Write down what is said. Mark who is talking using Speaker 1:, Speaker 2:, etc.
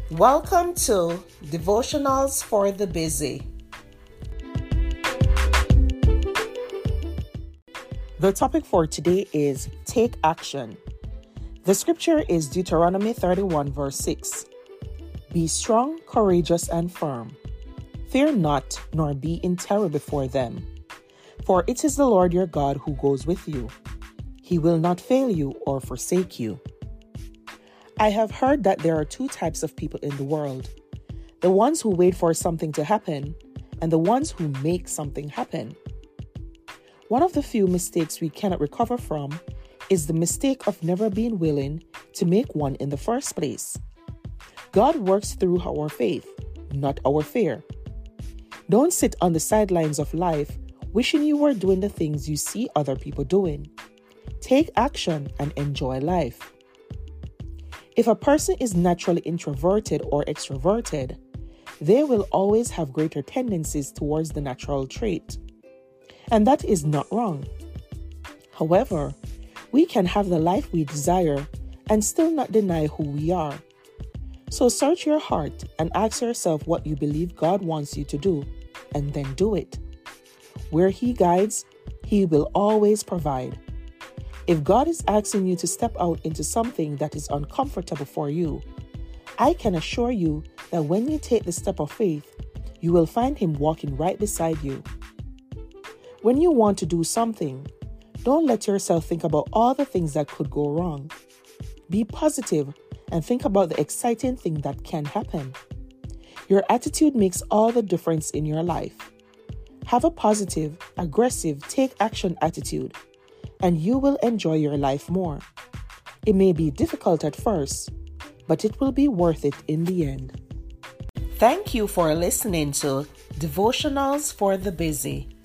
Speaker 1: Welcome to Devotionals for the Busy. The topic for today is Take Action. The scripture is Deuteronomy 31 verse 6. Be strong, courageous, and firm. Fear not, nor be in terror before them. For it is the Lord your God who goes with you. He will not fail you or forsake you. I have heard that there are two types of people in the world. The ones who wait for something to happen, and the ones who make something happen. One of the few mistakes we cannot recover from is the mistake of never being willing to make one in the first place. God works through our faith, not our fear. Don't sit on the sidelines of life wishing you were doing the things you see other people doing. Take action and enjoy life. If a person is naturally introverted or extroverted, they will always have greater tendencies towards the natural trait. And that is not wrong. However, we can have the life we desire and still not deny who we are. So search your heart and ask yourself what you believe God wants you to do, and then do it. Where He guides, He will always provide. If God is asking you to step out into something that is uncomfortable for you, I can assure you that when you take the step of faith, you will find Him walking right beside you. When you want to do something, don't let yourself think about all the things that could go wrong. Be positive and think about the exciting thing that can happen. Your attitude makes all the difference in your life. Have a positive, aggressive, take action attitude, and you will enjoy your life more. It may be difficult at first, but it will be worth it in the end. Thank you for listening to Devotionals for the Busy.